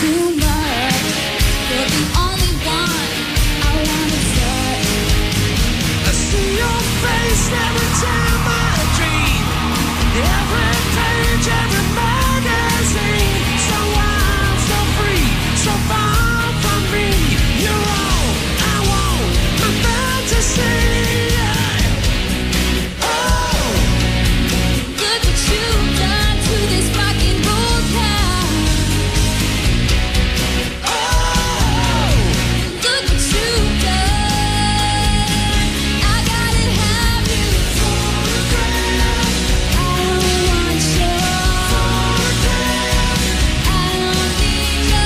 too much. You're the only one I wanna touch. I see your face every time I dream. Every page, every magazine. So wild, so free, so far from me. You're all I want, my fantasy. Oh, Look what you've done to this rock and roll town. oh, Look what you've done. I gotta have you. I don't want you. I don't need you.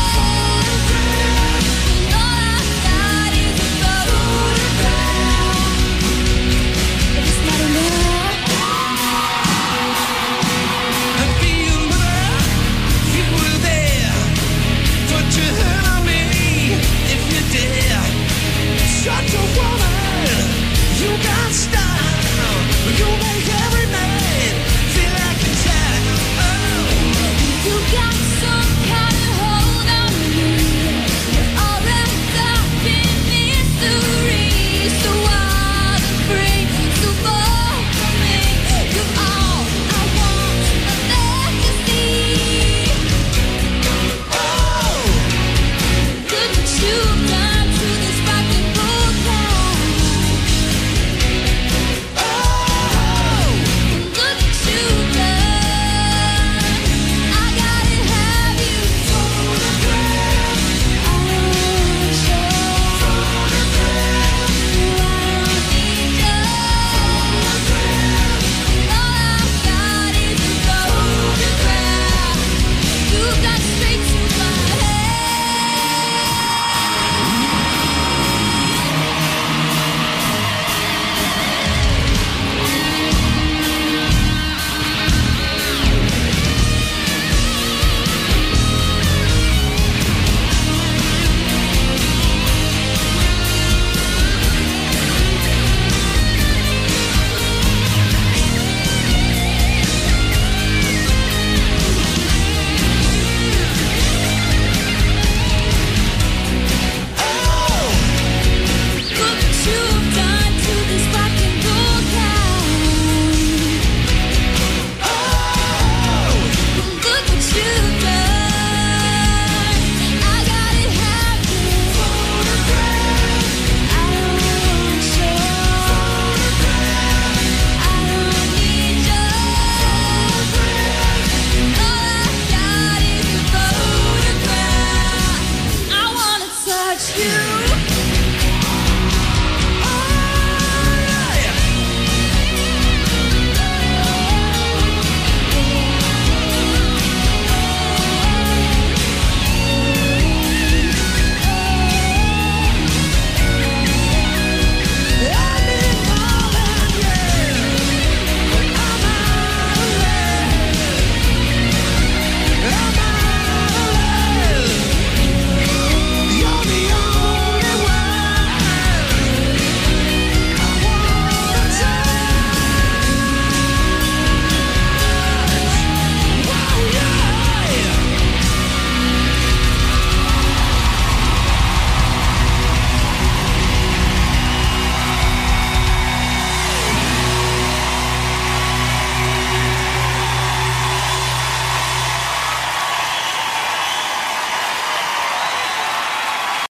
And all I've got is a photograph. But it's not enough. I feel love, you were there. Put your hand on me if you dare. Such a woman, you got style.